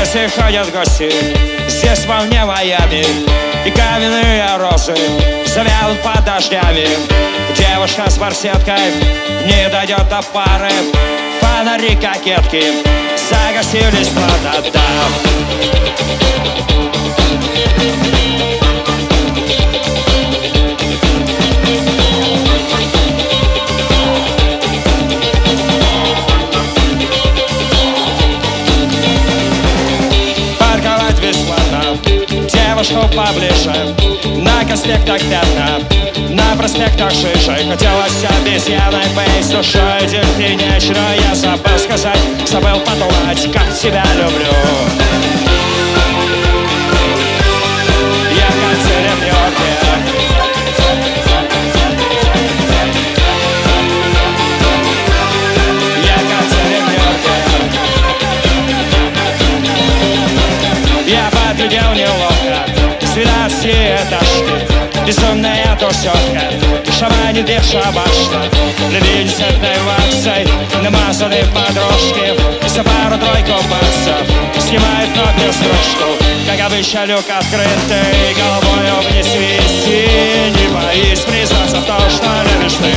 Приходят гости, здесь волне Майами, и каменные розы завянут под дождями. Девушка с барсеткой не дойдет до пары, фонари кокетки загасились плотота. Девушку поближе, на проспектах пятна, на проспектах шишек. Хотелось обезьяной быть с душой дельфиничной. Я забыл сказать, забыл подумать, как тебя люблю. Я поглядел неловко с 12 этажки, безумная тусовка, шаманит бывшая башня, любви десертной ваксой, намазанные подружки, за пару-тройку баксов снимает ногу стружку. Как обычно, люк открытый, головой вниз вести, не боись признаться в том, что любишь ты.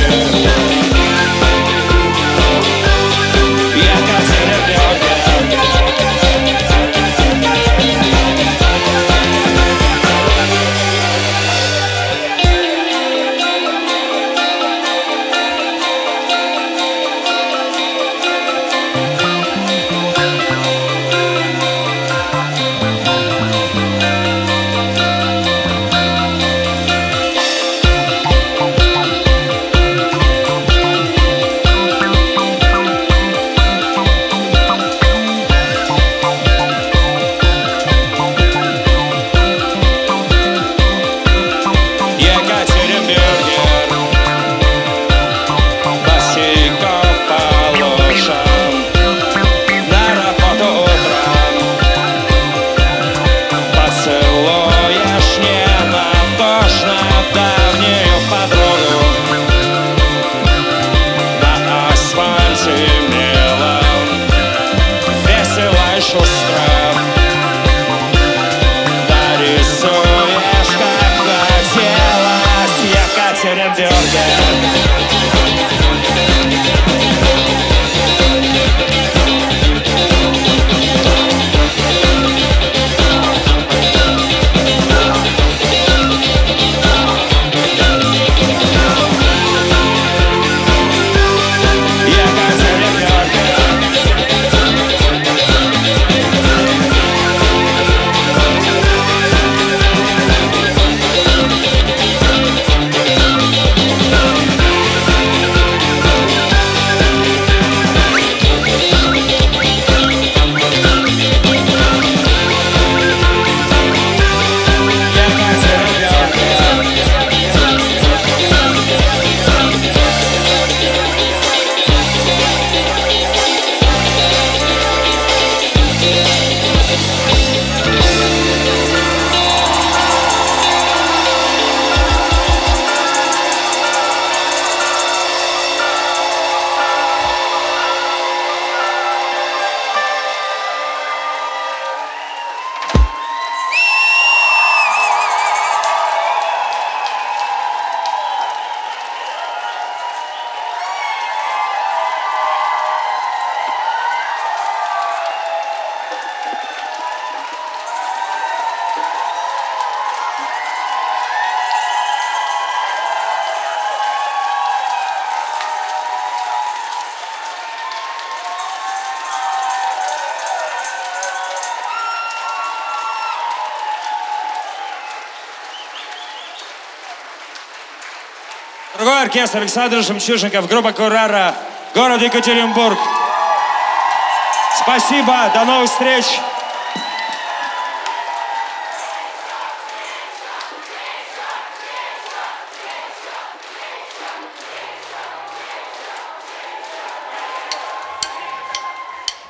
Другой оркестр Александр Жемчужников, группа Курара, город Екатеринбург. Спасибо, до новых встреч.